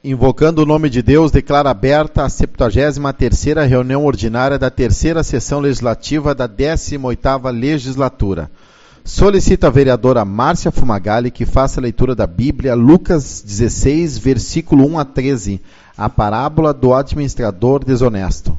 Invocando o nome de Deus, declara aberta a 73ª reunião ordinária da terceira sessão legislativa da 18ª legislatura. Solicita a vereadora Márcia Fumagalli que faça a leitura da Bíblia, Lucas 16, versículo 1 a 13, a parábola do administrador desonesto.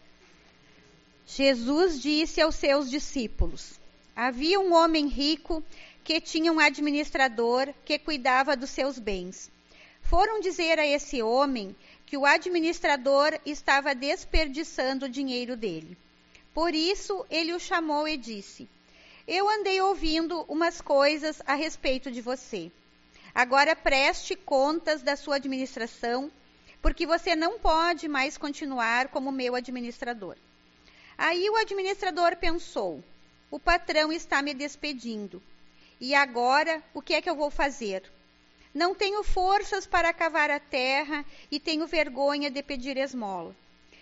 Jesus disse aos seus discípulos: havia um homem rico que tinha um administrador que cuidava dos seus bens. Foram dizer a esse homem que o administrador estava desperdiçando o dinheiro dele. Por isso, ele o chamou e disse: eu andei ouvindo umas coisas a respeito de você. Agora preste contas da sua administração, porque você não pode mais continuar como meu administrador. Aí o administrador pensou: o patrão está me despedindo. E agora, o que é que eu vou fazer? Não tenho forças para cavar a terra e tenho vergonha de pedir esmola.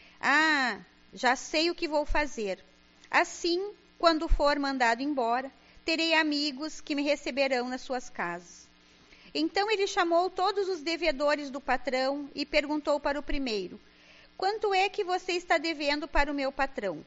Ah, já sei o que vou fazer. Assim, quando for mandado embora, terei amigos que me receberão nas suas casas. Então ele chamou todos os devedores do patrão e perguntou para o primeiro: quanto é que você está devendo para o meu patrão?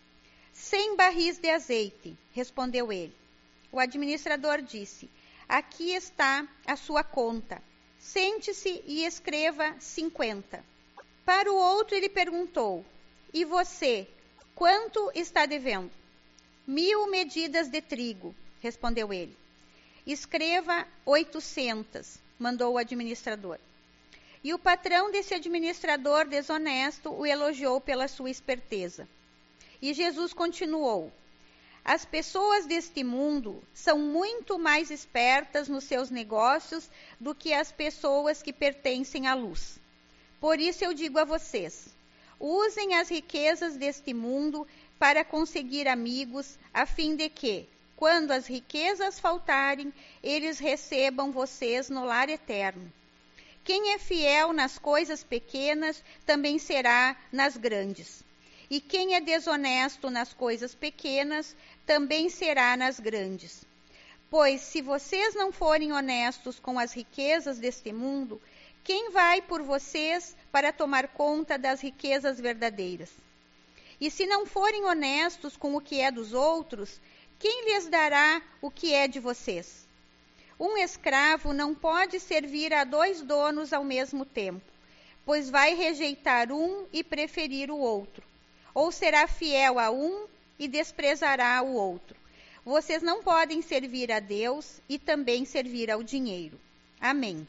100 barris de azeite, respondeu ele. O administrador disse: aqui está a sua conta. Sente-se e escreva 50. Para o outro ele perguntou: e você, quanto está devendo? 1000 medidas de trigo, respondeu ele. Escreva 800, mandou o administrador. E o patrão desse administrador desonesto o elogiou pela sua esperteza. E Jesus continuou: as pessoas deste mundo são muito mais espertas nos seus negócios do que as pessoas que pertencem à luz. Por isso eu digo a vocês: usem as riquezas deste mundo para conseguir amigos, a fim de que, quando as riquezas faltarem, eles recebam vocês no lar eterno. Quem é fiel nas coisas pequenas também será nas grandes. E quem é desonesto nas coisas pequenas também será nas grandes. Pois se vocês não forem honestos com as riquezas deste mundo, quem vai por vocês para tomar conta das riquezas verdadeiras? E se não forem honestos com o que é dos outros, quem lhes dará o que é de vocês? Um escravo não pode servir a 2 donos ao mesmo tempo, pois vai rejeitar um e preferir o outro. Ou será fiel a um e desprezará o outro. Vocês não podem servir a Deus e também servir ao dinheiro. Amém.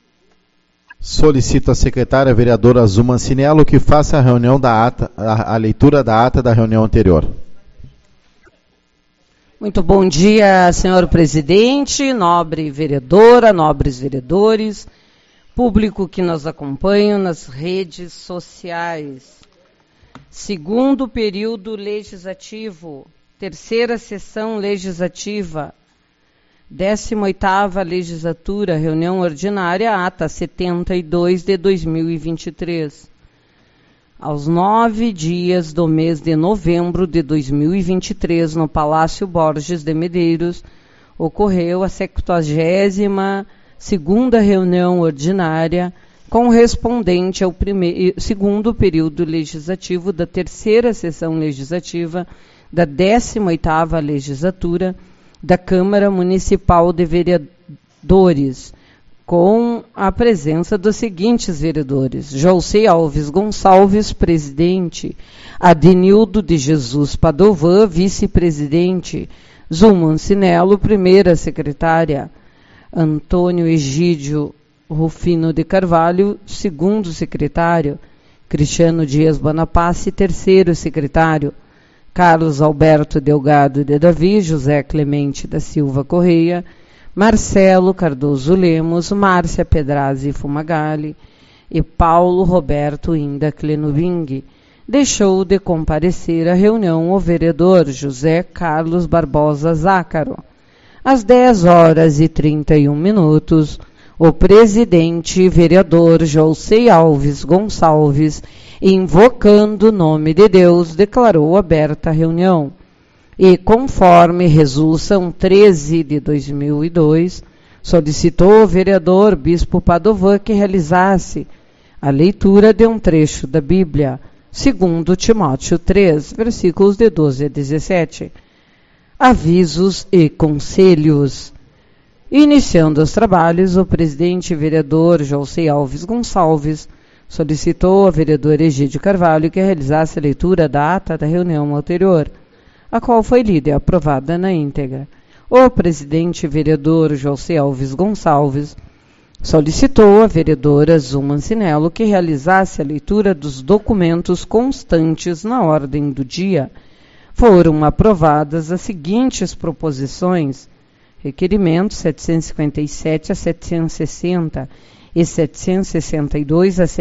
Solicito à secretária vereadora Zuma Ancinello que faça a leitura da ata da reunião anterior. Muito bom dia, senhor presidente, nobre vereadora, nobres vereadores, público que nos acompanha nas redes sociais. Segundo período legislativo, terceira sessão legislativa, 18ª legislatura, reunião ordinária, ata 72 de 2023. Aos 9 dias do mês de novembro de 2023, no Palácio Borges de Medeiros, ocorreu a 72ª reunião ordinária, correspondente ao segundo período legislativo da terceira sessão legislativa da 18ª legislatura da Câmara Municipal de Vereadores, com a presença dos seguintes vereadores: José Alves Gonçalves, presidente; Adenildo de Jesus Padovan, vice-presidente; Zuma Ancinello, primeira secretária; Antônio Egídio Rufino de Carvalho, segundo secretário; Cristiano Dias Bonaparte, terceiro secretário; Carlos Alberto Delgado de Davi, José Clemente da Silva Correia, Marcelo Cardoso Lemos, Márcia Pedrazzi Fumagalli e Paulo Roberto Inda Clenubing. Deixou de comparecer à reunião o vereador José Carlos Barbosa Zácaro. Às 10h31, o presidente vereador José Alves Gonçalves, invocando o nome de Deus, declarou aberta a reunião. E, conforme Resolução 13 de 2002, solicitou o vereador Bispo Padovan que realizasse a leitura de um trecho da Bíblia, segundo Timóteo 3, versículos de 12 a 17. Avisos e conselhos. Iniciando os trabalhos, o presidente vereador José Alves Gonçalves solicitou ao vereador Egídio Carvalho que realizasse a leitura da ata da reunião anterior, a qual foi lida e aprovada na íntegra. O presidente vereador José Alves Gonçalves solicitou à vereadora Zuma Ancinello que realizasse a leitura dos documentos constantes na ordem do dia. Foram aprovadas as seguintes proposições: requerimentos 757 a 760 e 762 a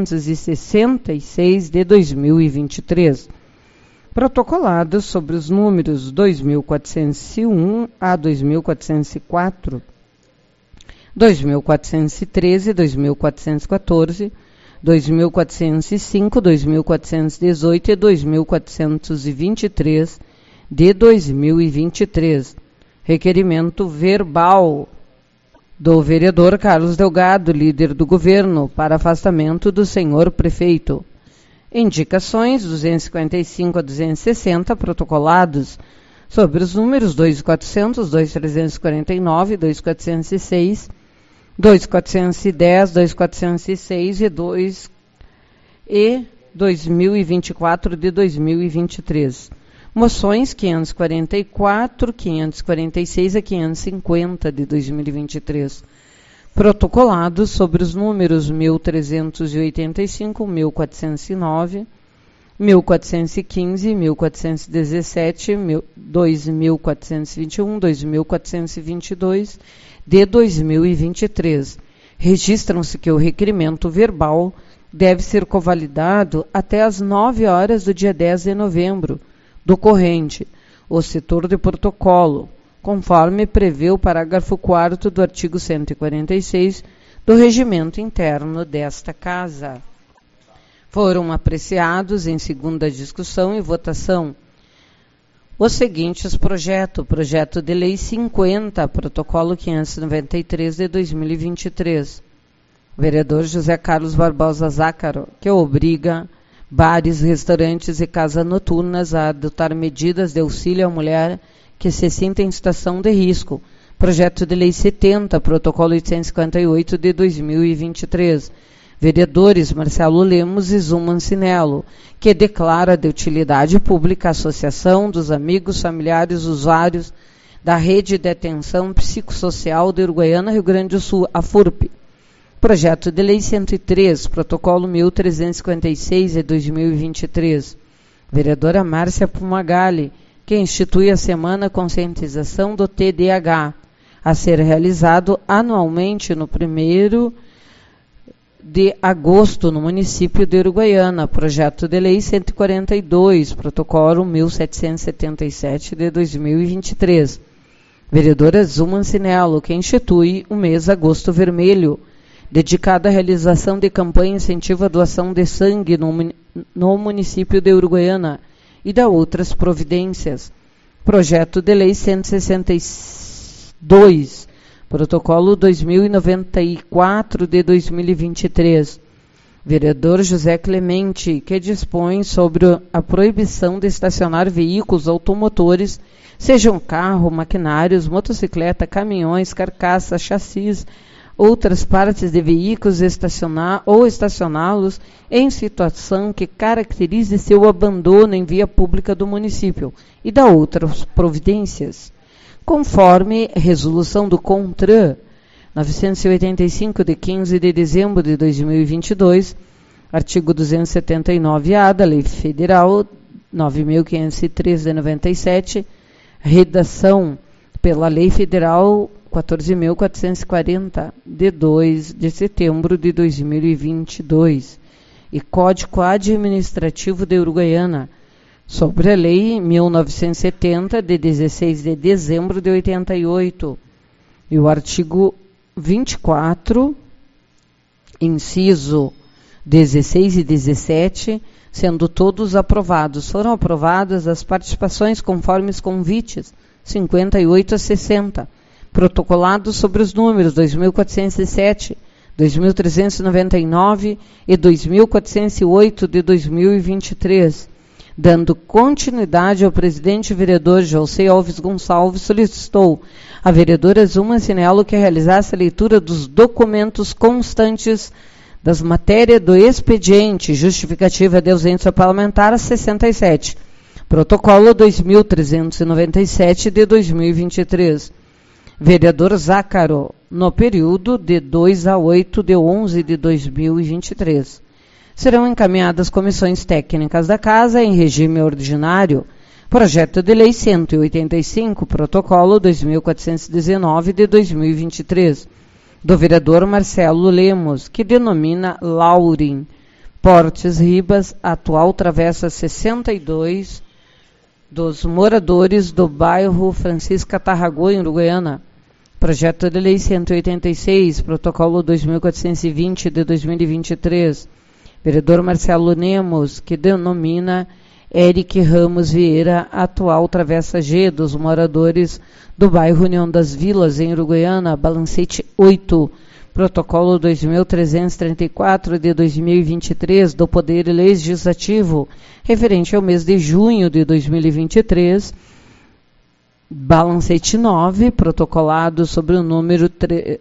766 de 2023. Protocolados sobre os números 2401 a 2404, 2413, 2414, 2405, 2418 e 2423 de 2023. Requerimento verbal do vereador Carlos Delgado, líder do governo, para afastamento do senhor prefeito. Indicações 255 a 260, protocolados sobre os números 2400, 2349, 2406, 2410, 2406 e 2024 de 2023. Moções 544, 546 a 550 de 2023. Protocolados sobre os números 1385, 1409, 1415, 1417, 2421, 2422 de 2023. Registram-se que o requerimento verbal deve ser convalidado até às 9 horas do dia 10 de novembro do corrente, o setor de protocolo, conforme prevê o parágrafo 4º do artigo 146 do regimento interno desta Casa. Foram apreciados em segunda discussão e votação os seguintes projetos: projeto de lei 50, protocolo 593 de 2023. Vereador José Carlos Barbosa Zácaro, que obriga bares, restaurantes e casas noturnas a adotar medidas de auxílio à mulher que se sinta em situação de risco. Projeto de lei 70, protocolo 858 de 2023. Vereadores Marcelo Lemos e Zuma Ancinello, que declara de utilidade pública a Associação dos Amigos Familiares Usuários da Rede de Atenção Psicossocial de Uruguaiana, Rio Grande do Sul, a FURP. Projeto de lei 103, protocolo 1356 de 2023. Vereadora Márcia Fumagalli, que institui a Semana Conscientização do TDAH, a ser realizado anualmente no 1º de agosto no município de Uruguaiana. Projeto de lei 142, protocolo 1777 de 2023. Vereadora Zuma Ancinello, que institui o mês Agosto Vermelho, dedicado à realização de campanha incentivo à doação de sangue no município de Uruguaiana e da outras providências. Projeto de lei 162, protocolo 2094 de 2023. Vereador José Clemente, que dispõe sobre a proibição de estacionar veículos automotores, sejam carro, maquinários, motocicleta, caminhões, carcaça, chassis, outras partes de veículos, estacioná-los em situação que caracterize seu abandono em via pública do município e da outras providências, conforme resolução do CONTRAN 985 de 15 de dezembro de 2022, artigo 279-A da Lei Federal 9.503 de 97, redação pela Lei Federal 14.440, de 2 de setembro de 2022, e Código Administrativo de Uruguaiana, sobre a Lei 1970, de 16 de dezembro de 88, e o artigo 24, inciso 16 e 17, sendo todos aprovados. Foram aprovadas as participações conforme os convites, 58 a 60, protocolado sobre os números 2407, 2399 e 2408 de 2023, dando continuidade ao presidente vereador José Alves Gonçalves, solicitou a vereadora Zuma Cinello que realizasse a leitura dos documentos constantes das matérias do expediente justificativa de ausência parlamentar 67, protocolo 2397 de 2023. Vereador Zácaro, no período de 2 a 8 de 11 de 2023. Serão encaminhadas comissões técnicas da Casa em regime ordinário, projeto de lei 185, protocolo 2419 de 2023, do vereador Marcelo Lemos, que denomina Laurin Portes Ribas, atual travessa 62, dos moradores do bairro Francisca Tarragó, em Uruguaiana. Projeto de lei 186, protocolo 2420 de 2023, vereador Marcelo Lemos, que denomina Eric Ramos Vieira, atual travessa G, dos moradores do bairro União das Vilas, em Uruguaiana, balancete 8, protocolo 2334 de 2023, do Poder Legislativo, referente ao mês de junho de 2023, balancete 9, protocolado sobre o número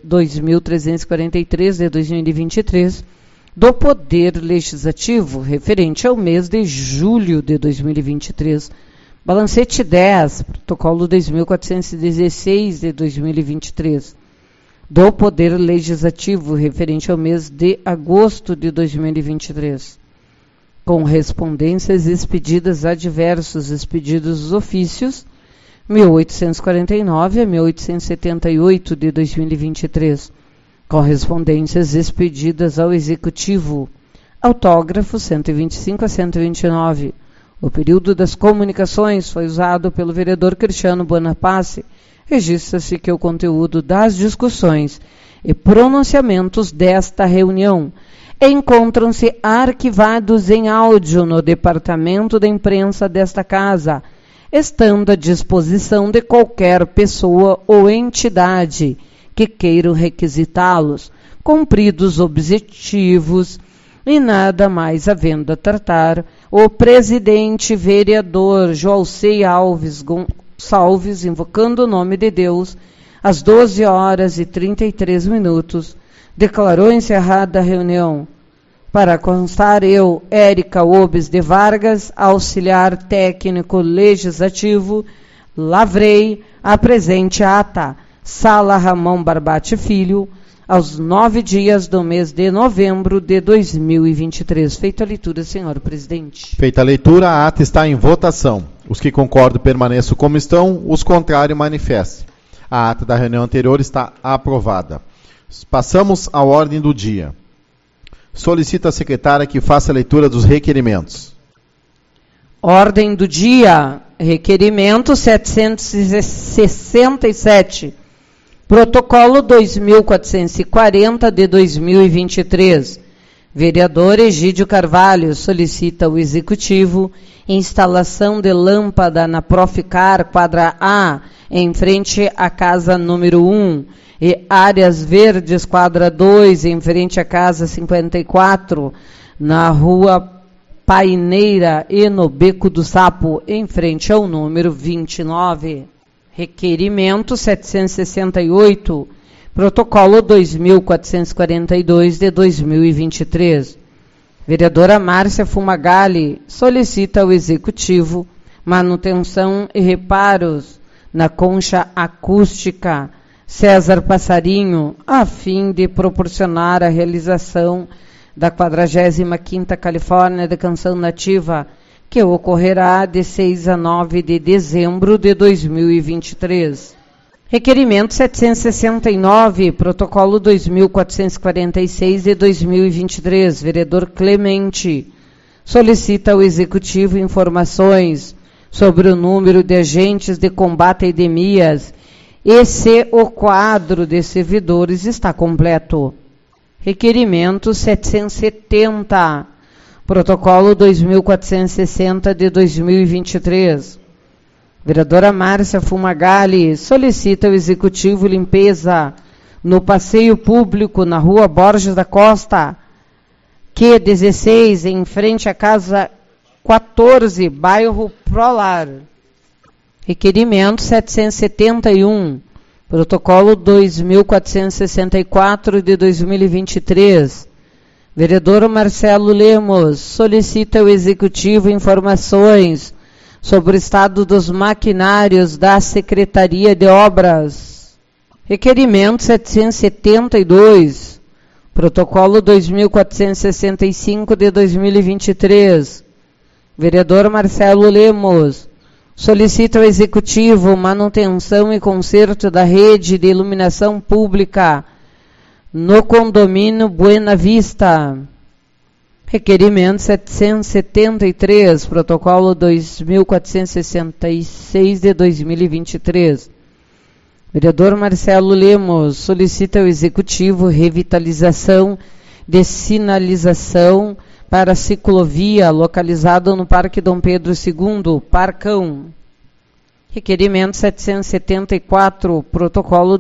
2343 de 2023, do Poder Legislativo, referente ao mês de julho de 2023. Balancete 10, protocolo 2416 de 2023, do Poder Legislativo, referente ao mês de agosto de 2023. Correspondências expedidas a diversos expedidos dos ofícios 1849 a 1878 de 2023. Correspondências expedidas ao Executivo. Autógrafo 125 a 129. O período das comunicações foi usado pelo vereador Cristiano Bonaparte. Registra-se que o conteúdo das discussões e pronunciamentos desta reunião encontram-se arquivados em áudio no departamento da imprensa desta Casa, estando à disposição de qualquer pessoa ou entidade que queiram requisitá-los, cumpridos objetivos e nada mais havendo a tratar, o presidente vereador Joalcei Alves Gonçalves, invocando o nome de Deus, às 12 horas e 33 minutos, declarou encerrada a reunião. Para constar, eu, Érica Obes de Vargas, auxiliar técnico legislativo, lavrei a presente ata, Sala Ramon Barbate Filho, aos 9 dias do mês de novembro de 2023. Feita a leitura, senhor presidente. Feita a leitura, a ata está em votação. Os que concordam permaneçam como estão, os contrários manifestem. A ata da reunião anterior está aprovada. Passamos à ordem do dia. Solicito à secretária que faça a leitura dos requerimentos. Ordem do dia. Requerimento 767. Protocolo 2440 de 2023. Vereador Egídio Carvalho solicita ao Executivo instalação de lâmpada na Proficar, quadra A, em frente à casa número 1, e áreas verdes, quadra 2, em frente à casa 54, na rua Paineira e no Beco do Sapo, em frente ao número 29. Requerimento 768, protocolo 2442 de 2023. Vereadora Márcia Fumagalli solicita ao Executivo manutenção e reparos na concha acústica César Passarinho, a fim de proporcionar a realização da 45ª Califórnia de Canção Nativa, que ocorrerá de 6 a 9 de dezembro de 2023. Requerimento 769, protocolo 2446 de 2023, vereador Clemente, solicita ao Executivo informações sobre o número de agentes de combate a epidemias e se o quadro de servidores está completo. Requerimento Vereadora Márcia Fumagalli solicita o Executivo limpeza no passeio público na Rua Borges da Costa, Q16, em frente à Casa 14, bairro Prolar. Requerimento 771, protocolo 2464 de 2023. Vereador Marcelo Lemos solicita ao Executivo informações sobre o estado dos maquinários da Secretaria de Obras. Requerimento 772, protocolo 2465 de 2023. Vereador Marcelo Lemos solicita ao Executivo manutenção e conserto da rede de iluminação pública no condomínio Buena Vista. Requerimento 773, protocolo 2466 de 2023. Vereador Marcelo Lemos solicita ao Executivo revitalização de sinalização para a ciclovia localizada no Parque Dom Pedro II, Parcão. Requerimento 774, protocolo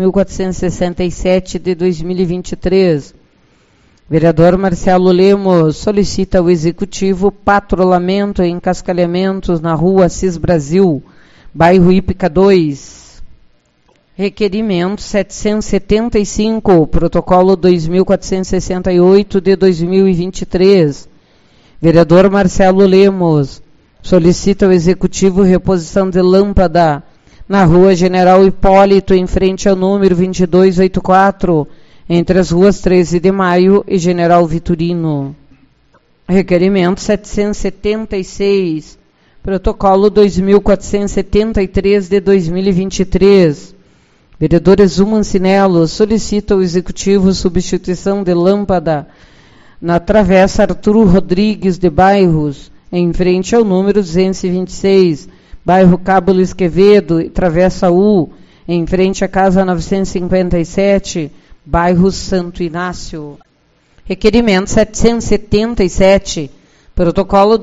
2467 de 2023. Vereador Marcelo Lemos solicita ao Executivo patrulhamento e encascalhamentos na Rua Assis Brasil, bairro Ípica 2. Requerimento 775, protocolo 2468 de 2023. Vereador Marcelo Lemos solicita ao Executivo reposição de lâmpada na Rua General Hipólito, em frente ao número 2284, entre as ruas 13 de Maio e General Vitorino. Requerimento 776, protocolo 2473 de 2023. Vereador Exu Mancinello solicita ao Executivo substituição de lâmpada na Travessa Arturo Rodrigues de Bairros, em frente ao número 226, bairro Cabo Luiz Quevedo, e Travessa U, em frente à Casa 957, bairro Santo Inácio. Requerimento 777, protocolo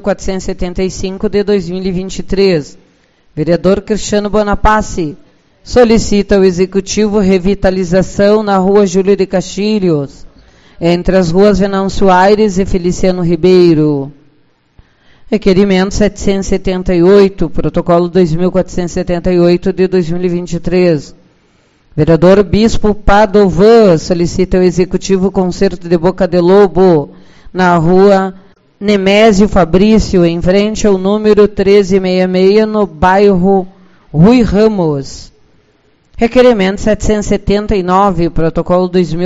2475 de 2023. Vereador Cristiano Bonaparte solicita ao Executivo revitalização na Rua Júlio de Castilhos, entre as ruas Venâncio Aires e Feliciano Ribeiro. Requerimento 778, protocolo 2478 de 2023. Vereador Bispo Padovan solicita ao Executivo conserto de Boca de Lobo na Rua Nemésio Fabrício, em frente ao número 1366, no bairro Rui Ramos. Requerimento 779, protocolo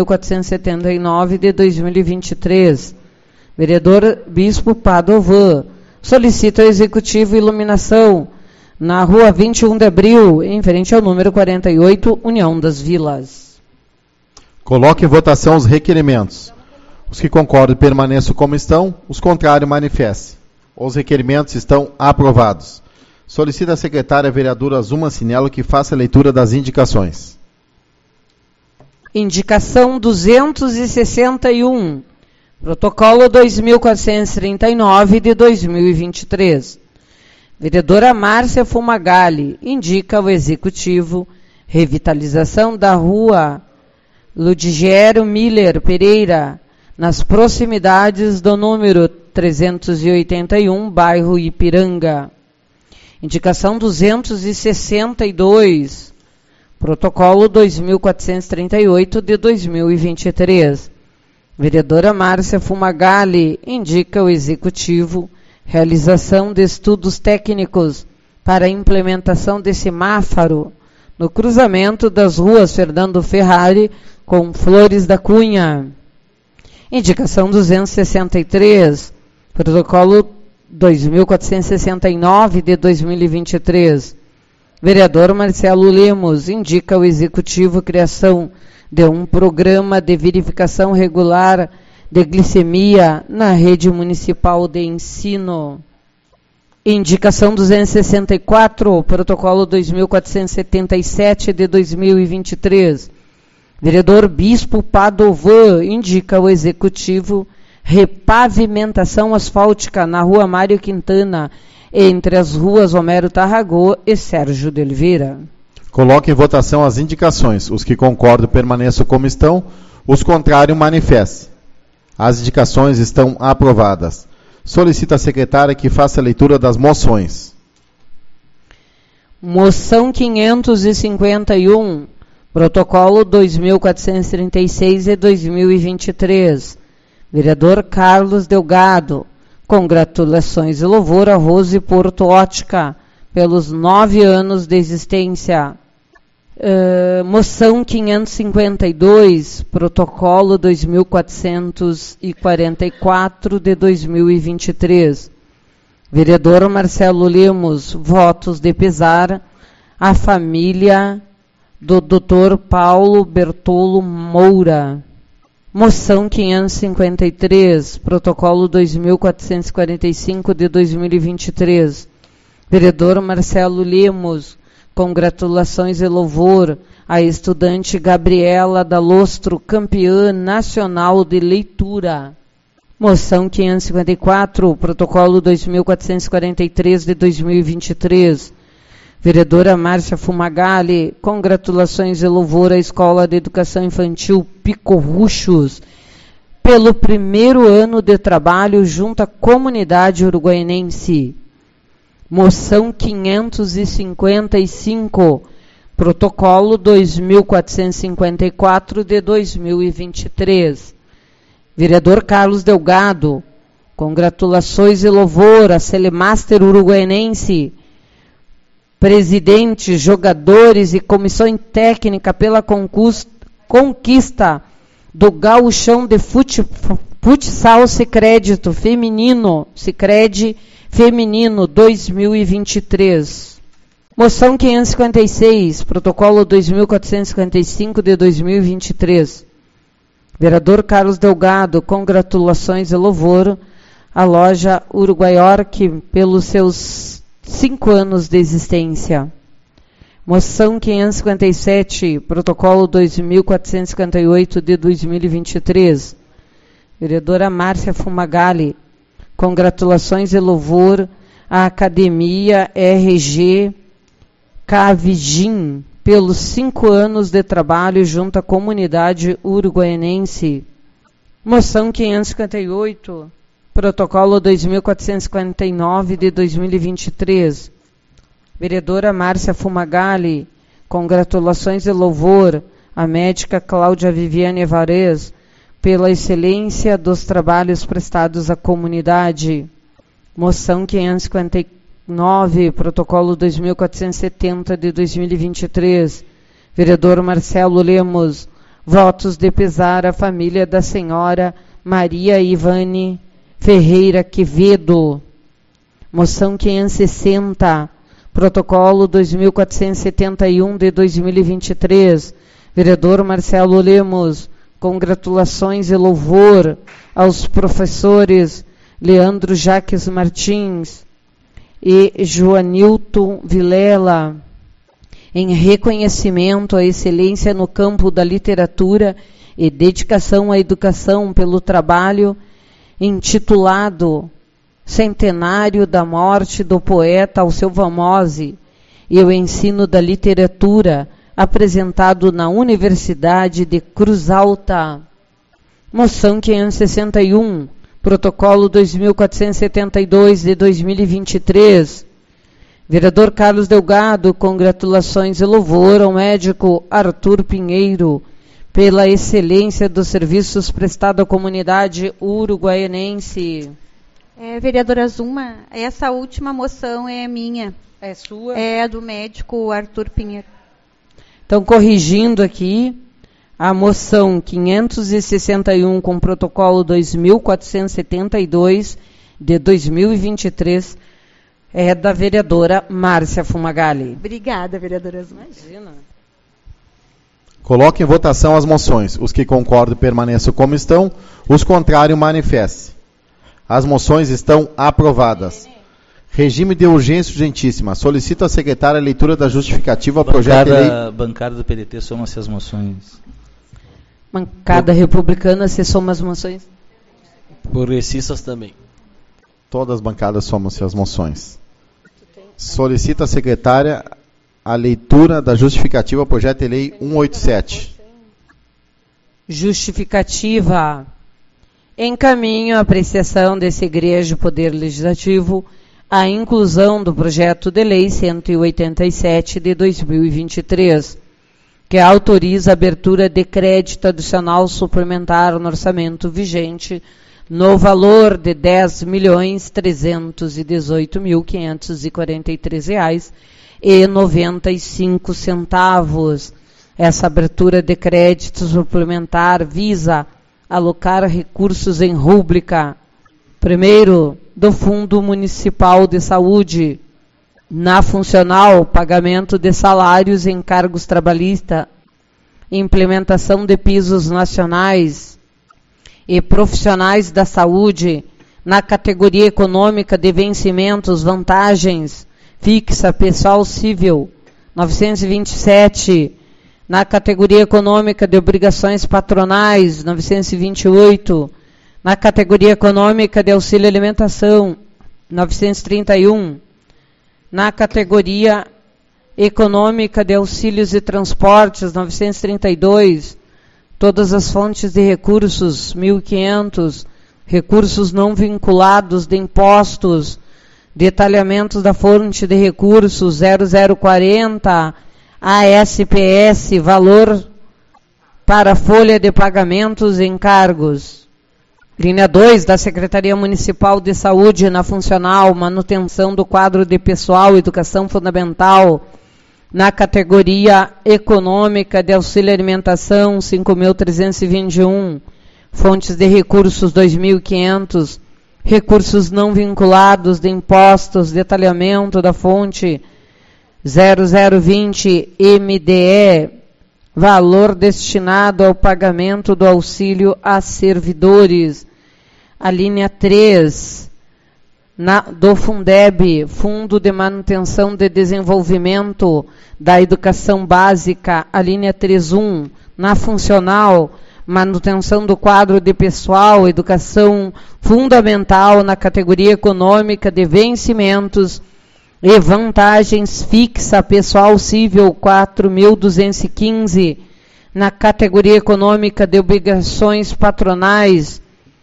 2479 de 2023. Vereador Bispo Padovan solicita ao Executivo iluminação na Rua 21 de Abril, em frente ao número 48, União das Vilas. Coloque em votação os requerimentos. Os que concordam permaneçam como estão, os contrários manifestem. Os requerimentos estão aprovados. Solicita a secretária vereadora Exu Mancinello que faça a leitura das indicações. Indicação 261, protocolo 2439 de 2023. Vereadora Márcia Fumagalli indica ao Executivo revitalização da Rua Ludgero Miller Pereira, nas proximidades do número 381, bairro Ipiranga. Indicação 262, protocolo 2438 de 2023. Vereadora Márcia Fumagalli indica ao Executivo realização de estudos técnicos para a implementação de semáforo no cruzamento das ruas Fernando Ferrari com Flores da Cunha. Indicação 263, protocolo 2469 de 2023. Vereador Marcelo Lemos indica ao Executivo criação de um programa de verificação regular de glicemia na rede municipal de ensino. Indicação 264, protocolo 2477 de 2023. Vereador Bispo Padovan indica ao Executivo repavimentação asfáltica na Rua Mário Quintana, entre as ruas Homero Tarragó e Sérgio de Oliveira. Coloque em votação as indicações. Os que concordam permaneçam como estão. Os contrários manifestem. As indicações estão aprovadas. Solicito à secretária que faça a leitura das moções. Moção 551, protocolo 2436 de 2023. Vereador Carlos Delgado. Congratulações e louvor a Rose Porto Ótica pelos 9 anos de existência. Moção 552, protocolo 2444 de 2023. Vereador Marcelo Lemos, votos de pesar à família do Dr. Paulo Bertolo Moura. Moção 553, protocolo 2445 de 2023. Vereador Marcelo Lemos, congratulações e louvor à estudante Gabriela Dalostro, campeã nacional de leitura. Moção 554, protocolo 2443 de 2023. Vereadora Márcia Fumagalli, congratulações e louvor à Escola de Educação Infantil Picorruchos, pelo primeiro ano de trabalho junto à comunidade uruguaiense. Moção 555, protocolo 2454 de 2023. Vereador Carlos Delgado, congratulações e louvor a Celemaster uruguaiense, presidente, jogadores e comissão técnica pela conquista do Gauchão de Futsal Sicredi Feminino 2023. Moção 556, protocolo 2455 de 2023. Vereador Carlos Delgado, congratulações e louvor à loja Uruguaiorque pelos seus 5 anos de existência. Moção 557, protocolo 2458 de 2023. Vereadora Márcia Fumagalli, congratulações e louvor à Academia RG Cavigim pelos 5 anos de trabalho junto à comunidade uruguaiense. Moção 558, protocolo 2459 de 2023. Vereadora Márcia Fumagalli, congratulações e louvor à médica Cláudia Viviane Varez pela excelência dos trabalhos prestados à comunidade. Moção 559, protocolo 2470 de 2023. Vereador Marcelo Lemos, votos de pesar à família da senhora Maria Ivane Ferreira Quevedo. Moção 560, protocolo 2471 de 2023. Vereador Marcelo Lemos, congratulações e louvor aos professores Leandro Jaques Martins e Joanilton Vilela, em reconhecimento à excelência no campo da literatura e dedicação à educação pelo trabalho intitulado Centenário da Morte do Poeta Alceu Mose e o Ensino da Literatura, apresentado na Universidade de Cruz Alta. Moção 561, protocolo 2472 de 2023. Vereador Carlos Delgado, congratulações e louvor ao médico Arthur Pinheiro pela excelência dos serviços prestados à comunidade uruguaiense. Vereadora Zuma, essa última moção é minha. É sua? É do médico Arthur Pinheiro. Então, corrigindo aqui, a moção 561 com protocolo 2472 de 2023 é da vereadora Márcia Fumagalli. Obrigada, vereadora Zuma. Imagina. Coloque em votação as moções. Os que concordam permaneçam como estão. Os contrários manifestem. As moções estão aprovadas. Regime de urgência urgentíssima. Solicito à secretária a leitura da justificativa ao projeto de lei. Bancada do PDT soma-se as moções. Bancada republicana se soma as moções. Progressistas também. Todas as bancadas somam-se as moções. Solicita a secretária a leitura da justificativa ao projeto de lei 187. Justificativa. Encaminho a apreciação desse egrégio Poder Legislativo a inclusão do projeto de lei 187 de 2023, que autoriza a abertura de crédito adicional suplementar no orçamento vigente no valor de R$ 10.318.543,95. Essa abertura de crédito suplementar visa alocar recursos em rúbrica, primeiro, do Fundo Municipal de Saúde, na funcional, pagamento de salários e encargos trabalhistas, implementação de pisos nacionais e profissionais da saúde, na categoria econômica de vencimentos, vantagens, fixa, pessoal civil, 927, na categoria econômica de obrigações patronais, 928, na categoria econômica de auxílio alimentação, 931, na categoria econômica de auxílios e transportes, 932, todas as fontes de recursos, 1.500, recursos não vinculados de impostos, detalhamentos da fonte de recursos, 0040, ASPS, valor para folha de pagamentos e encargos. Linha 2, da Secretaria Municipal de Saúde, na funcional, manutenção do quadro de pessoal, educação fundamental, na categoria econômica de auxílio alimentação, 5.321, fontes de recursos, 2.500, recursos não vinculados de impostos, detalhamento da fonte, 0020 MDE, valor destinado ao pagamento do auxílio a servidores. A linha 3, do Fundeb, Fundo de Manutenção de Desenvolvimento da Educação Básica, a linha 3.1, na funcional, manutenção do quadro de pessoal, educação fundamental na categoria econômica de vencimentos e vantagens fixa, pessoal civil, 4.215, na categoria econômica de obrigações patronais,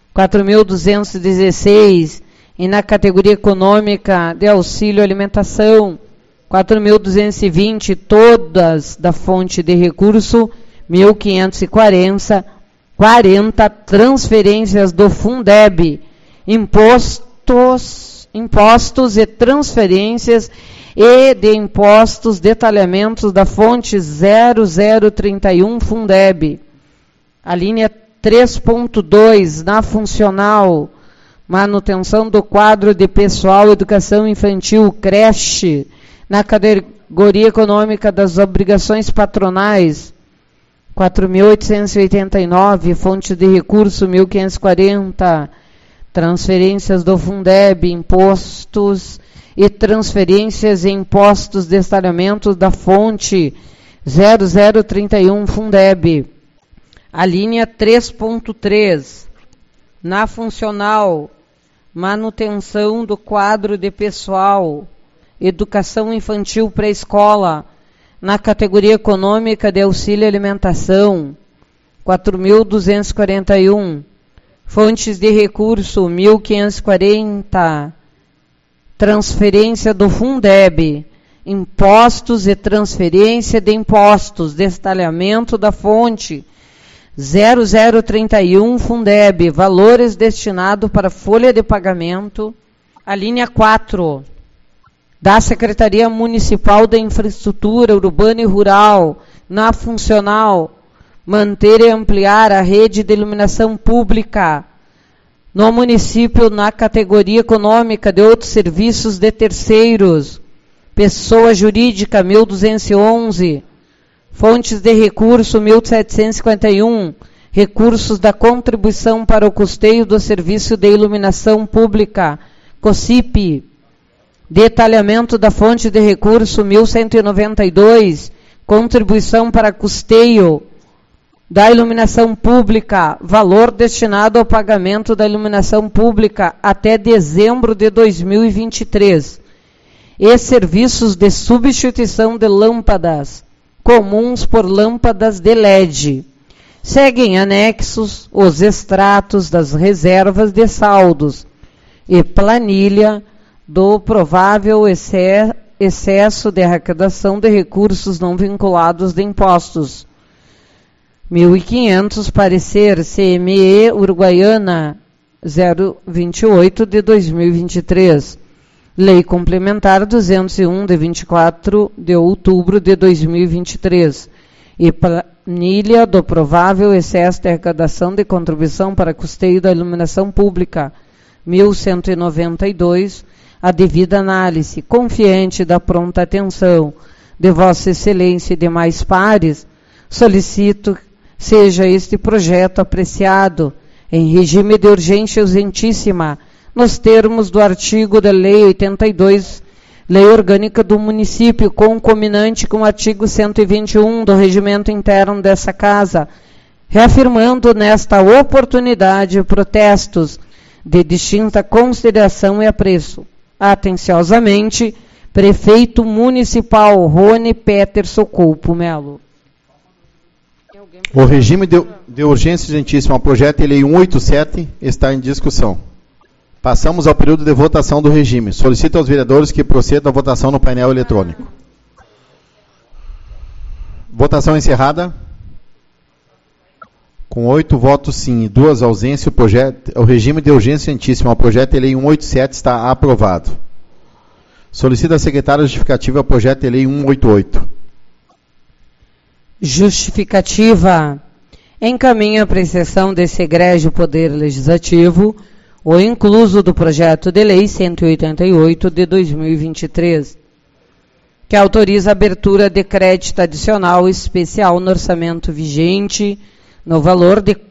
4.216, e na categoria econômica de auxílio alimentação, 4.220, todas da fonte de recurso, 1.540, 40 transferências do Fundeb, impostos e transferências e de impostos, detalhamentos da fonte 0031 Fundeb. A linha 3.2, na funcional, manutenção do quadro de pessoal, educação infantil, creche, na categoria econômica das obrigações patronais, 4.889, fonte de recurso 1.540, transferências do Fundeb, impostos e transferências e impostos, detalhamento da fonte 0031 Fundeb. A linha 3.3, na funcional, manutenção do quadro de pessoal, educação infantil pré-escola, na categoria econômica de auxílio alimentação, 4.241, fontes de recurso, 1.540, transferência do Fundeb, impostos e transferência de impostos, detalhamento da fonte, 0031 Fundeb, valores destinados para folha de pagamento. A linha 4, da Secretaria Municipal da Infraestrutura Urbana e Rural, na funcional, manter e ampliar a rede de iluminação pública no município na categoria econômica de outros serviços de terceiros, pessoa jurídica 1.211, fontes de recurso 1.751, recursos da contribuição para o custeio do serviço de iluminação pública, COSIP, detalhamento da fonte de recurso 1.192, contribuição para custeio da iluminação pública, valor destinado ao pagamento da iluminação pública até dezembro de 2023. e serviços de substituição de lâmpadas comuns por lâmpadas de LED. Seguem anexos os extratos das reservas de saldos e planilha do provável excesso de arrecadação de recursos não vinculados de impostos. 1.500, parecer CME Uruguaiana 028 de 2023. Lei Complementar 201 de 24 de outubro de 2023. E planilha do provável excesso de arrecadação de contribuição para custeio da iluminação pública 1192, a devida análise, confiante da pronta atenção de Vossa Excelência e demais pares, solicito seja este projeto apreciado em regime de urgência urgentíssima, nos termos do artigo da Lei 82, Lei Orgânica do Município, concomitante com o artigo 121 do Regimento Interno dessa Casa, reafirmando nesta oportunidade protestos de distinta consideração e apreço. Atenciosamente, Prefeito Municipal Rony Peterson Coupo Melo. O regime de urgência urgentíssima ao projeto de lei 187 está em discussão. Passamos ao período de votação do regime. Solicito aos vereadores que procedam à votação no painel eletrônico. Votação encerrada. Com 8 votos sim e 2 ausências, o regime de urgência urgentíssima ao projeto de lei 187 está aprovado. Solicito a secretária justificativa ao projeto de lei 188. Justificativa. Encaminha a apreciação desse egrégio Poder Legislativo o incluso do projeto de lei 188 de 2023, que autoriza a abertura de crédito adicional especial no orçamento vigente no valor de R$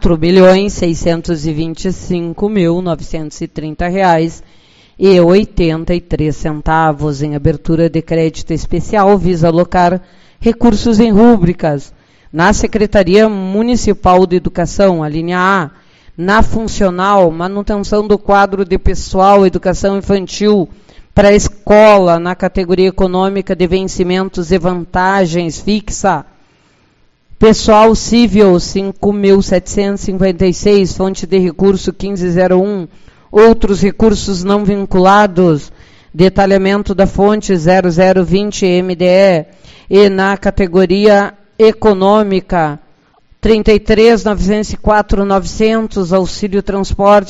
4.625.930,83 em abertura de crédito especial visa alocar recursos em rúbricas na Secretaria Municipal de Educação, a linha A, na funcional, manutenção do quadro de pessoal, educação infantil para a escola, na categoria econômica de vencimentos e vantagens fixa, pessoal civil 5.756, fonte de recurso 1501, outros recursos não vinculados, detalhamento da fonte 0020 MDE, e na categoria econômica 33.904.900, auxílio transporte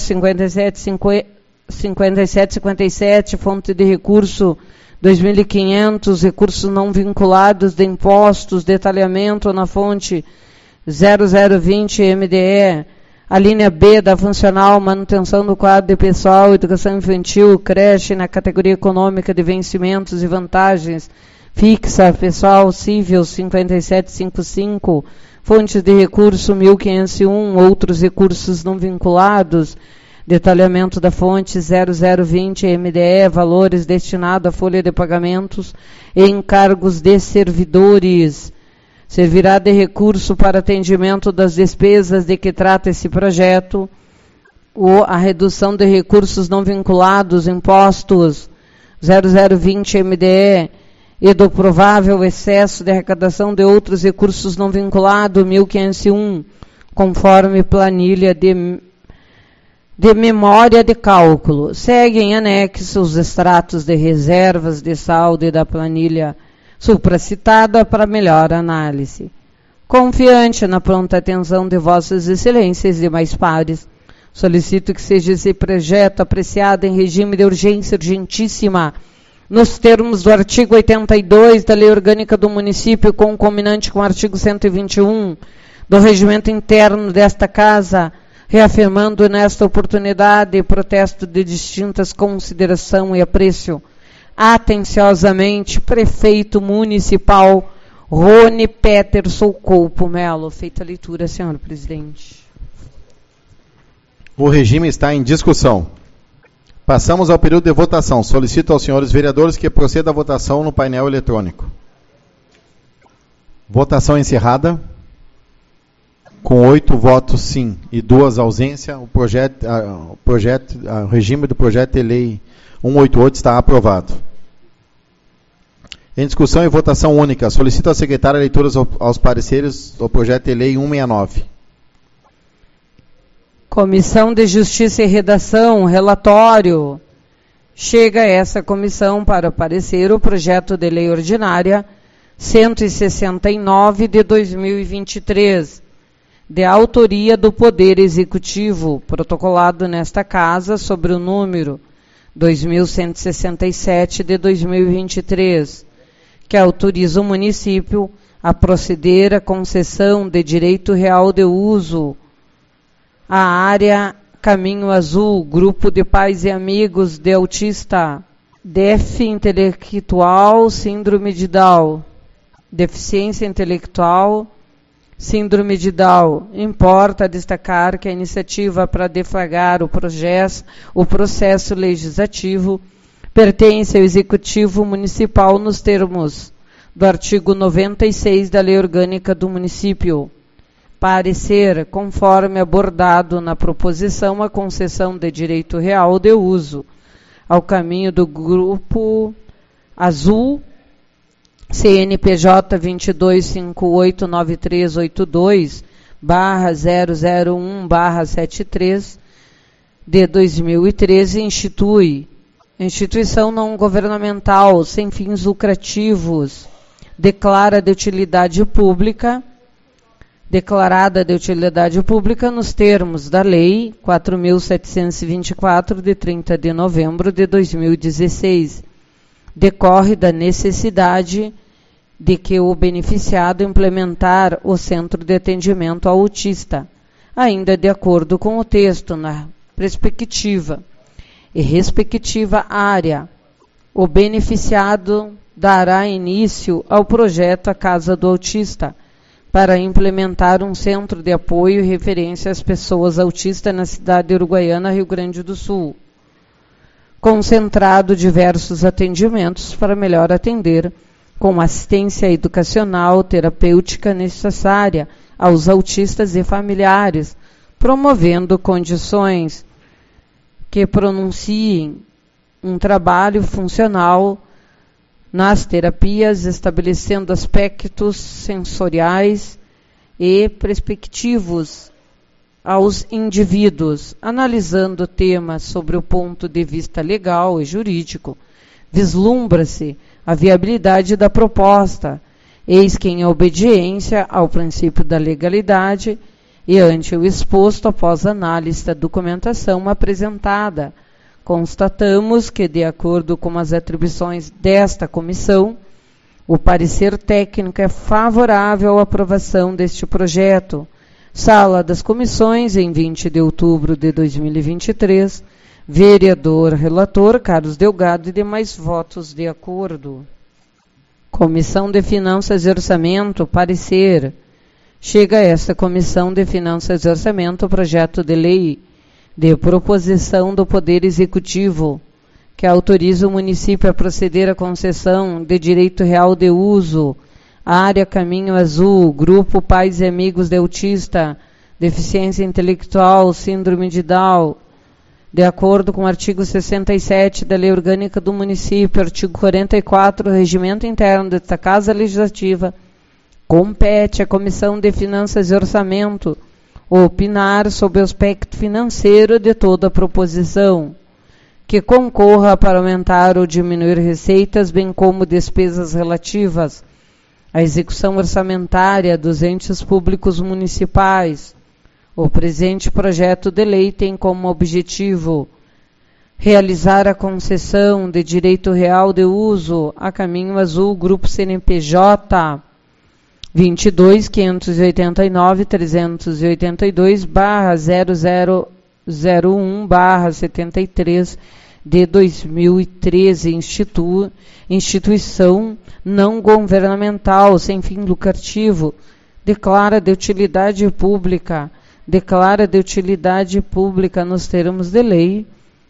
5757, fonte de recurso 2.500, recursos não vinculados de impostos, detalhamento na fonte 0020 MDE, a linha B da funcional, manutenção do quadro de pessoal, educação infantil, creche na categoria econômica de vencimentos e vantagens, fixa, pessoal civil 5755, fontes de recurso 1.501, outros recursos não vinculados, detalhamento da fonte 0020 MDE, valores destinados à folha de pagamentos e encargos de servidores. Servirá de recurso para atendimento das despesas de que trata esse projeto, a redução de recursos não vinculados, impostos 0020 MDE, e do provável excesso de arrecadação de outros recursos não vinculados, 1.501, conforme planilha de memória de cálculo. Seguem anexos os extratos de reservas de saldo e da planilha supracitada para melhor análise. Confiante na pronta atenção de Vossas Excelências e demais pares, solicito que seja esse projeto apreciado em regime de urgência urgentíssima, nos termos do artigo 82 da Lei Orgânica do Município, concomitante com o artigo 121 do Regimento Interno desta Casa, reafirmando nesta oportunidade protesto de distintas consideração e apreço. Atenciosamente, Prefeito Municipal Rony Peterson Coupo Melo. Feita a leitura, senhor presidente. O regime está em discussão. Passamos ao período de votação. Solicito aos senhores vereadores que proceda à votação no painel eletrônico. Votação encerrada. Com 8 votos sim e 2 ausências, o regime do projeto de lei 188 está aprovado. Em discussão e votação única, solicito ao secretário a leitura aos pareceres do projeto de lei 169. Comissão de Justiça e Redação, relatório. Chega a essa comissão para parecer o projeto de lei ordinária 169 de 2023, de autoria do Poder Executivo, protocolado nesta Casa sobre o número 2167 de 2023, que autoriza o município a proceder à concessão de direito real de uso à área Caminho Azul, Grupo de Pais e Amigos de Autista, DEF intelectual, síndrome de Down, deficiência intelectual, síndrome de Down. Importa destacar que a iniciativa para deflagrar o processo legislativo pertence ao Executivo Municipal nos termos do artigo 96 da Lei Orgânica do Município. Parecer, conforme abordado na proposição, a concessão de direito real de uso ao caminho do Grupo Azul, CNPJ 22589382/001/73 de 2013, instituição não governamental sem fins lucrativos, declarada de utilidade pública nos termos da Lei 4.724, de 30 de novembro de 2016. Decorre da necessidade de que o beneficiado implementar o Centro de Atendimento ao Autista, ainda de acordo com o texto, na perspectiva e respectiva área. O beneficiado dará início ao projeto A Casa do Autista, para implementar um centro de apoio e referência às pessoas autistas na cidade de Uruguaiana, Rio Grande do Sul, concentrado diversos atendimentos para melhor atender com assistência educacional, terapêutica necessária aos autistas e familiares, promovendo condições que pronunciem um trabalho funcional nas terapias, estabelecendo aspectos sensoriais e perspectivos aos indivíduos, analisando temas sobre o ponto de vista legal e jurídico. Vislumbra-se a viabilidade da proposta, eis que em obediência ao princípio da legalidade e ante o exposto após análise da documentação apresentada, constatamos que, de acordo com as atribuições desta comissão, o parecer técnico é favorável à aprovação deste projeto. Sala das Comissões, em 20 de outubro de 2023, vereador relator Carlos Delgado e demais votos de acordo. Comissão de Finanças e Orçamento, parecer. Chega a esta Comissão de Finanças e Orçamento o projeto de lei de proposição do Poder Executivo, que autoriza o município a proceder à concessão de direito real de uso à área Caminho Azul, Grupo Pais e Amigos de Autista, Deficiência Intelectual, Síndrome de Down, de acordo com o artigo 67 da Lei Orgânica do Município, artigo 44 do Regimento Interno desta Casa Legislativa, compete à Comissão de Finanças e Orçamento opinar sobre o aspecto financeiro de toda a proposição, que concorra para aumentar ou diminuir receitas, bem como despesas relativas à execução orçamentária dos entes públicos municipais. O presente projeto de lei tem como objetivo realizar a concessão de direito real de uso a Caminho Azul, Grupo CNPJ 22.589.382/0001/73 de 2013, instituição não governamental sem fim lucrativo, declara de utilidade pública nos termos de lei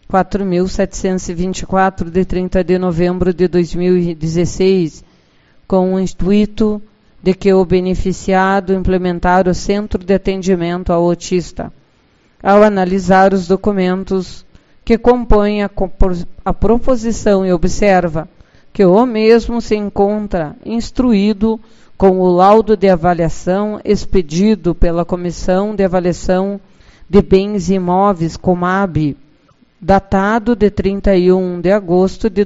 4.724 de 30 de novembro de 2016, com o intuito de que o beneficiado implementar o Centro de Atendimento ao Autista. Ao analisar os documentos que compõem a proposição e observa que o mesmo se encontra instruído com o laudo de avaliação expedido pela Comissão de Avaliação de Bens Imóveis, Comab, datado de 31 de agosto de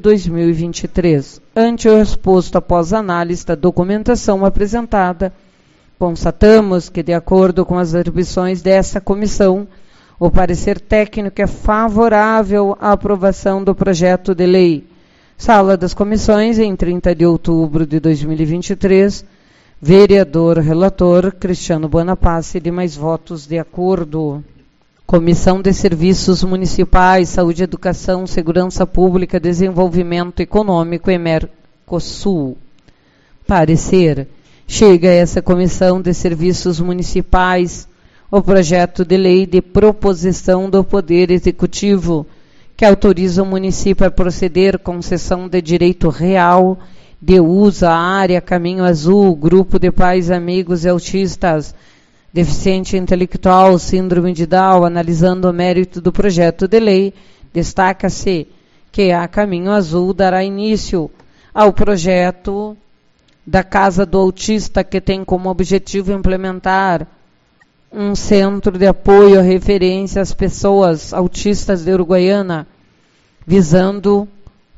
2023. Ante o exposto após análise da documentação apresentada, constatamos que, de acordo com as atribuições dessa comissão, o parecer técnico é favorável à aprovação do projeto de lei. Sala das Comissões, em 30 de outubro de 2023, vereador relator Cristiano Buonaparte, de mais votos de acordo. Comissão de Serviços Municipais, Saúde, Educação, Segurança Pública, Desenvolvimento Econômico e Mercosul. Parecer. Chega a essa Comissão de Serviços Municipais o projeto de lei de proposição do Poder Executivo que autoriza o município a proceder com cessão de direito real de uso à área Caminho Azul, Grupo de Pais, Amigos e Autistas, Deficiente Intelectual, Síndrome de Down. Analisando o mérito do projeto de lei, destaca-se que a Caminho Azul dará início ao projeto da Casa do Autista, que tem como objetivo implementar um centro de apoio à referência às pessoas autistas de Uruguaiana, visando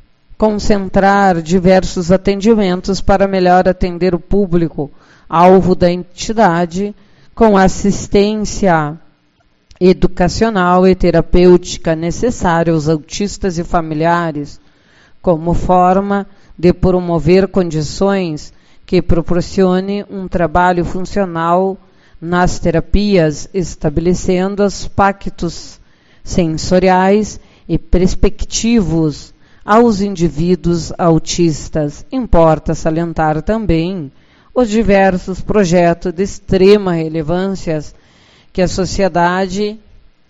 concentrar diversos atendimentos para melhor atender o público alvo da entidade, com assistência educacional e terapêutica necessária aos autistas e familiares, como forma de promover condições que proporcione um trabalho funcional nas terapias, estabelecendo aspectos sensoriais e perspectivos aos indivíduos autistas. Importa salientar também os diversos projetos de extrema relevância que a sociedade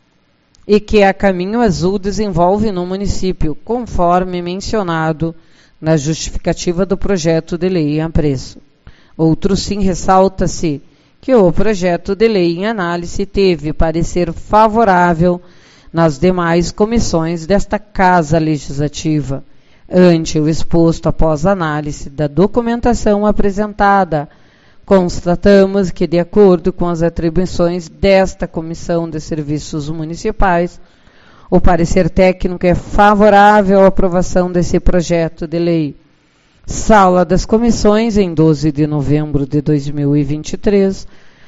e que a Caminho Azul desenvolve no município, conforme mencionado na justificativa do projeto de lei em apreço. Outro sim, ressalta-se que o projeto de lei em análise teve parecer favorável nas demais comissões desta Casa Legislativa. Ante o exposto após análise da documentação apresentada, constatamos que, de acordo com as atribuições desta Comissão de Serviços Municipais, o parecer técnico é favorável à aprovação desse projeto de lei. Sala das Comissões, em 12 de novembro de 2023,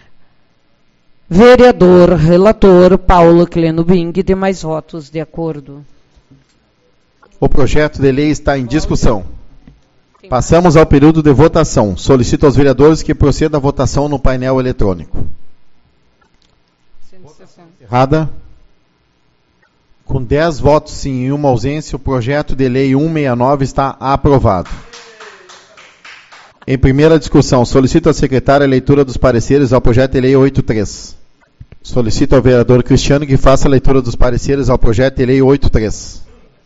vereador relator Paulo Cleno Bing, de mais votos de acordo. O projeto de lei está em discussão. Passamos ao período de votação. Solicito aos vereadores que proceda a votação no painel eletrônico. Errada. Com 10 votos sim e uma ausência, o projeto de lei 169 está aprovado. Em primeira discussão, solicito à secretária a leitura dos pareceres ao projeto de lei 83. Solicito ao vereador Cristiano que faça a leitura dos pareceres ao projeto de lei 83.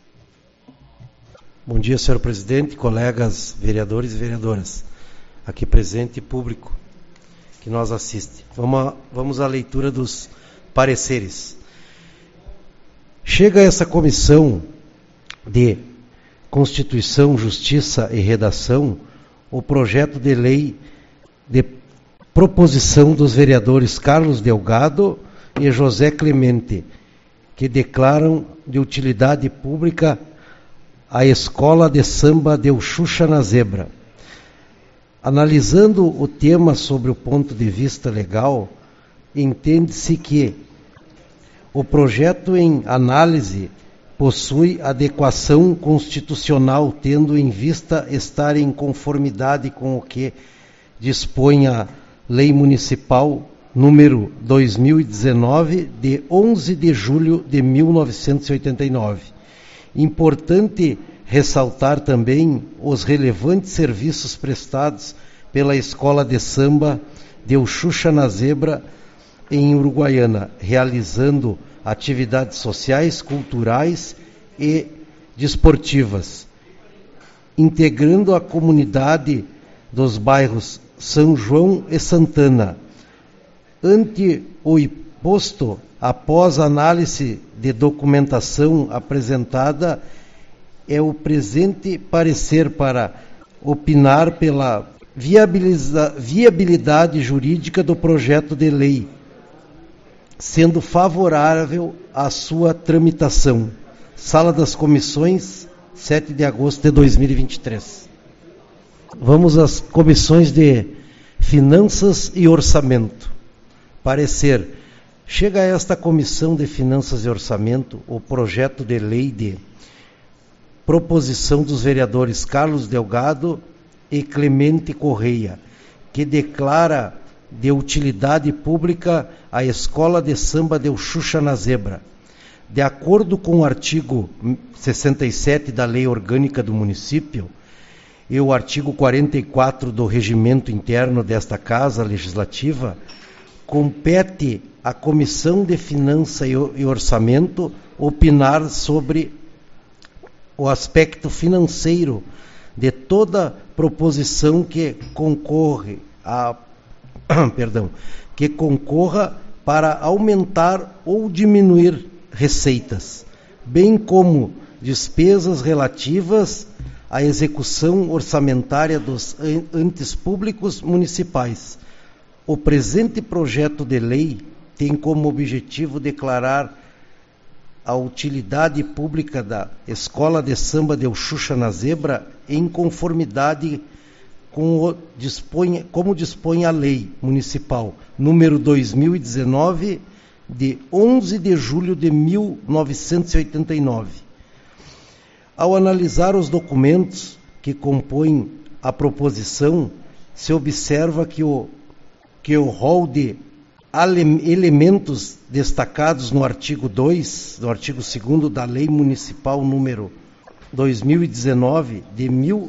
Bom dia, senhor presidente, colegas vereadores e vereadoras, aqui presente e público que nos assiste. Vamos à leitura dos pareceres. Chega essa comissão de Constituição, Justiça e Redação o projeto de lei de proposição dos vereadores Carlos Delgado e José Clemente, que declaram de utilidade pública a Escola de Samba de Xuxa na Zebra. Analisando o tema sobre o ponto de vista legal, entende-se que o projeto em análise possui adequação constitucional, tendo em vista estar em conformidade com o que dispõe a Lei Municipal número 2019, de 11 de julho de 1989. Importante ressaltar também os relevantes serviços prestados pela Escola de Samba de Xuxa na Zebra em Uruguaiana, realizando atividades sociais, culturais e desportivas, integrando a comunidade dos bairros São João e Santana. Ante o exposto, após análise de documentação apresentada, é o presente parecer para opinar pela viabilidade jurídica do projeto de lei, sendo favorável à sua tramitação. Sala das Comissões, 7 de agosto de 2023. Vamos às comissões de Finanças e Orçamento. Parecer. Chega a esta Comissão de Finanças e Orçamento o projeto de lei de proposição dos vereadores Carlos Delgado e Clemente Correia, que declara de utilidade pública a Escola de Samba de Xuxa na Zebra. De acordo com o artigo 67 da Lei Orgânica do Município e o artigo 44 do Regimento Interno desta Casa Legislativa, compete à Comissão de Finanças e Orçamento opinar sobre o aspecto financeiro de toda proposição que concorra para aumentar ou diminuir receitas, bem como despesas relativas à execução orçamentária dos entes públicos municipais. O presente projeto de lei tem como objetivo declarar a utilidade pública da Escola de Samba de Xuxa na Zebra em conformidade com como dispõe a Lei Municipal número 2019, de 11 de julho de 1989. Ao analisar os documentos que compõem a proposição, se observa que o rol de elementos destacados no artigo 2, do artigo 2º da Lei Municipal número 2019, de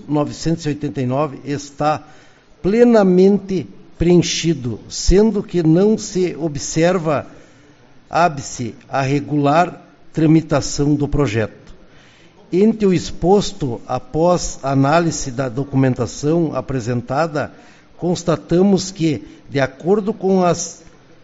1989, está plenamente preenchido, sendo que não se observa ábice a regular tramitação do projeto. Entre o exposto, após análise da documentação apresentada, constatamos que, de acordo com as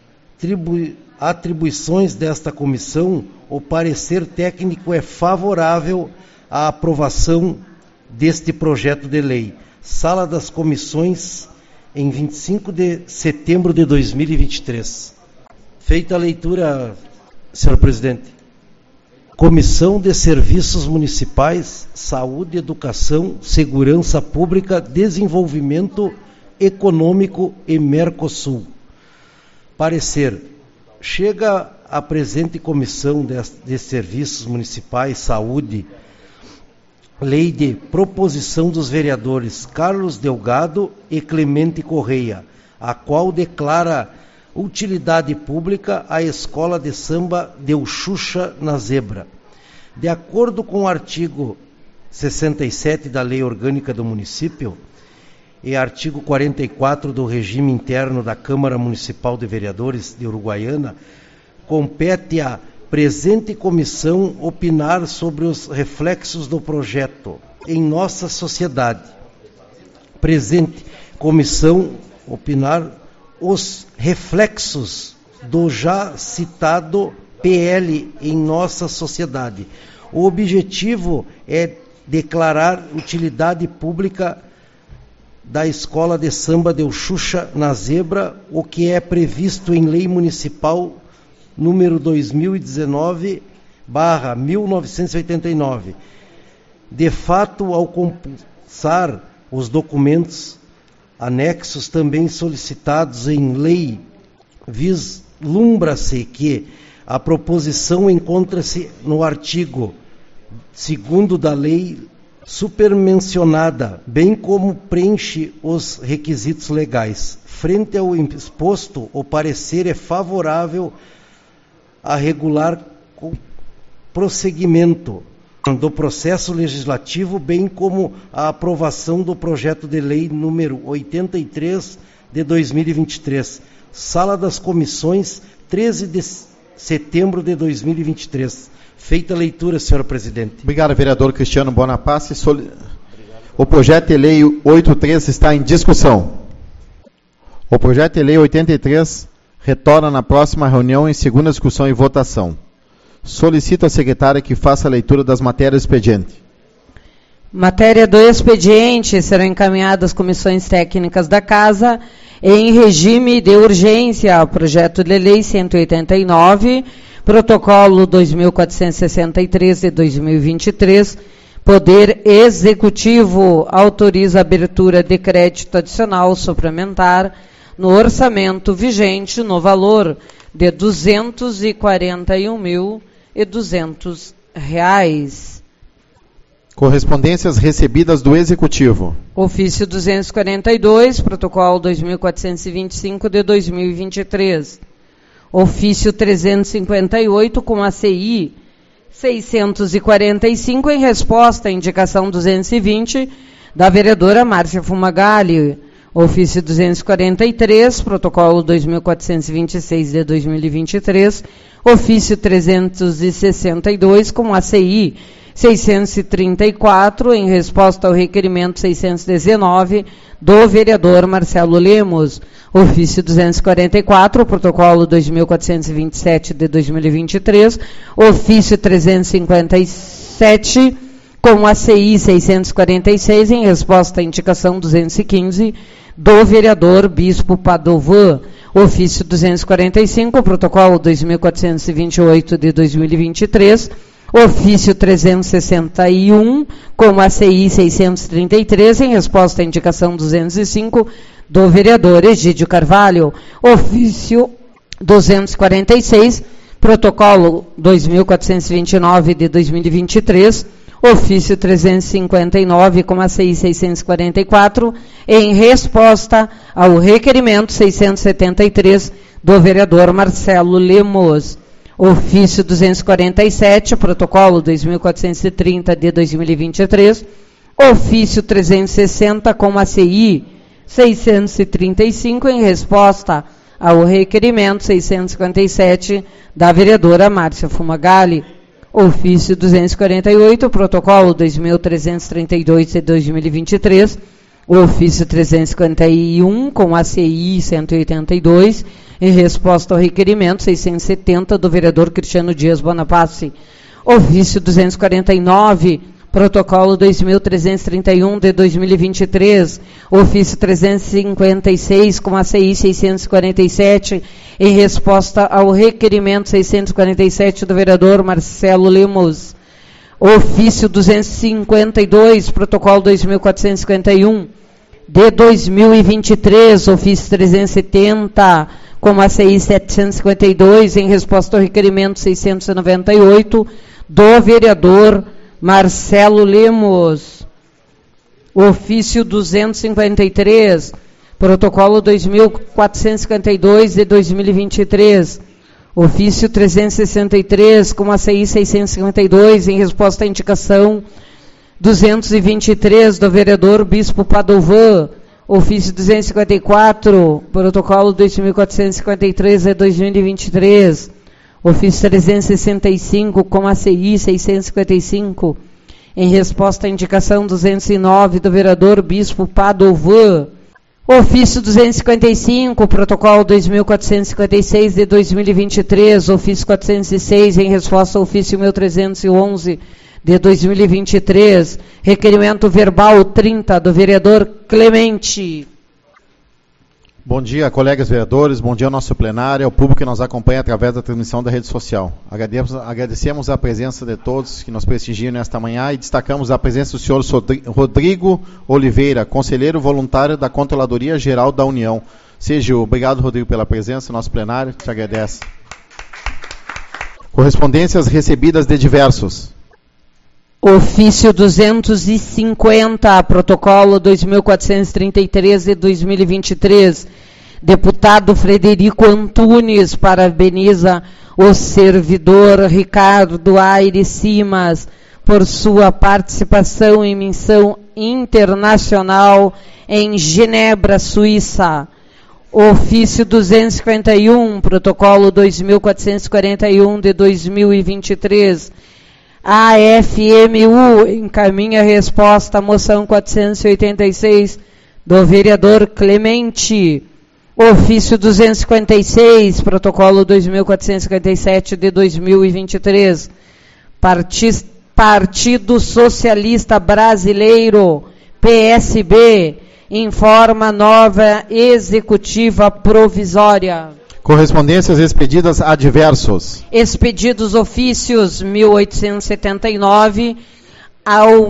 atribuições desta comissão, o parecer técnico é favorável à aprovação deste projeto de lei. Sala das Comissões, em 25 de setembro de 2023. Feita a leitura, senhor presidente. Comissão de Serviços Municipais, Saúde, Educação, Segurança Pública, Desenvolvimento Econômico e Mercosul. Parecer. Chega a presente Comissão de Serviços Municipais, Saúde, lei de proposição dos vereadores Carlos Delgado e Clemente Correia, a qual declara utilidade pública à Escola de Samba de Xuxa na Zebra. De acordo com o artigo 67 da Lei Orgânica do Município e artigo 44 do Regime Interno da Câmara Municipal de Vereadores de Uruguaiana, compete à presente comissão opinar sobre os reflexos do projeto em nossa sociedade. Presente comissão opinar os reflexos do já citado PL em nossa sociedade. O objetivo é declarar utilidade pública da Escola de Samba de Xuxa na Zebra, o que é previsto em Lei Municipal número 2019/1989. De fato, ao compulsar os documentos anexos também solicitados em lei, vislumbra-se que a proposição encontra-se no artigo 2º da lei supermencionada, bem como preenche os requisitos legais. Frente ao exposto, o parecer é favorável a regular o prosseguimento do processo legislativo, bem como a aprovação do projeto de lei número 83 de 2023. Sala das Comissões, 13 de setembro de 2023. Feita a leitura, senhor presidente. Obrigado, vereador Cristiano Bonaparte. O projeto de lei 83 está em discussão. O projeto de lei 83 retorna na próxima reunião em segunda discussão e votação. Solicito à secretária que faça a leitura das matérias do expediente. Matéria do expediente serão encaminhadas às comissões técnicas da Casa em regime de urgência ao projeto de lei 189, protocolo 2463 de 2023, Poder Executivo autoriza a abertura de crédito adicional suplementar no orçamento vigente no valor de R$ 241.200. Correspondências recebidas do Executivo. Ofício 242, protocolo 2425 de 2023. Ofício 358 com ACI 645 em resposta à indicação 220 da vereadora Márcia Fumagalli. Ofício 243, protocolo 2426 de 2023. Ofício 362 com ACI 634, em resposta ao requerimento 619 do vereador Marcelo Lemos. Ofício 244, protocolo 2427 de 2023. Ofício 357, com ACI 646, em resposta à indicação 215 do vereador Bispo Padovan. Ofício 245, protocolo 2428 de 2023. Ofício 361, com ACI 633, em resposta à indicação 205 do vereador Egídio Carvalho. Ofício 246, protocolo 2429 de 2023. Ofício 359, com ACI 644, em resposta ao requerimento 673 do vereador Marcelo Lemos. Ofício 247, protocolo 2430 de 2023. Ofício 360, com ACI 635, em resposta ao requerimento 657 da vereadora Márcia Fumagalli. Ofício 248, protocolo 2332 de 2023. Ofício 351, com ACI 182, em resposta ao requerimento 670 do vereador Cristiano Dias Bonaparte. Ofício 249, protocolo 2331 de 2023. Ofício 356, com ACI 647, em resposta ao requerimento 647 do vereador Marcelo Lemos. Ofício 252, protocolo 2451 de 2023, ofício 370, com ACI 752, em resposta ao requerimento 698 do vereador Marcelo Lemos. Ofício 253, protocolo 2452 de 2023, ofício 363, com ACI 652, em resposta à indicação 223 do vereador Bispo Padovan. Ofício 254, protocolo 2453 de 2023. Ofício 365, com ACI 655, em resposta à indicação 209 do vereador Bispo Padovan. Ofício 255, protocolo 2456 de 2023. Ofício 406, em resposta ao ofício 1311 de 2023, requerimento verbal 30 do vereador Clemente. Bom dia, colegas vereadores, bom dia ao nosso plenário, ao público que nos acompanha através da transmissão da rede social. Agradecemos a presença de todos que nos prestigiam nesta manhã e destacamos a presença do senhor Rodrigo Oliveira, conselheiro voluntário da Controladoria Geral da União. Seja obrigado, Rodrigo, pela presença no nosso plenário, te agradece. Correspondências recebidas de diversos. Ofício 250, protocolo 2433 de 2023. Deputado Frederico Antunes parabeniza o servidor Ricardo Aires Simas por sua participação em missão internacional em Genebra, Suíça. Ofício 251, protocolo 2441 de 2023. A AFMU encaminha resposta à moção 486 do vereador Clemente. Ofício 256, protocolo 2457 de 2023. Partido Socialista Brasileiro, PSB, informa nova executiva provisória. Correspondências expedidas adversos. Expedidos ofícios 1879 ao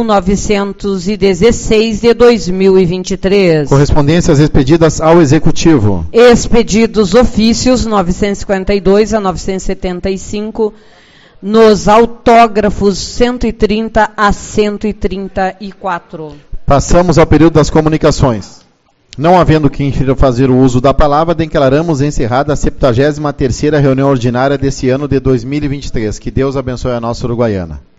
1916 de 2023. Correspondências expedidas ao Executivo. Expedidos ofícios 952 a 975 nos autógrafos 130 a 134. Passamos ao período das comunicações. Não havendo quem queira fazer o uso da palavra, declaramos encerrada a 73ª reunião ordinária desse ano de 2023. Que Deus abençoe a nossa Uruguaiana.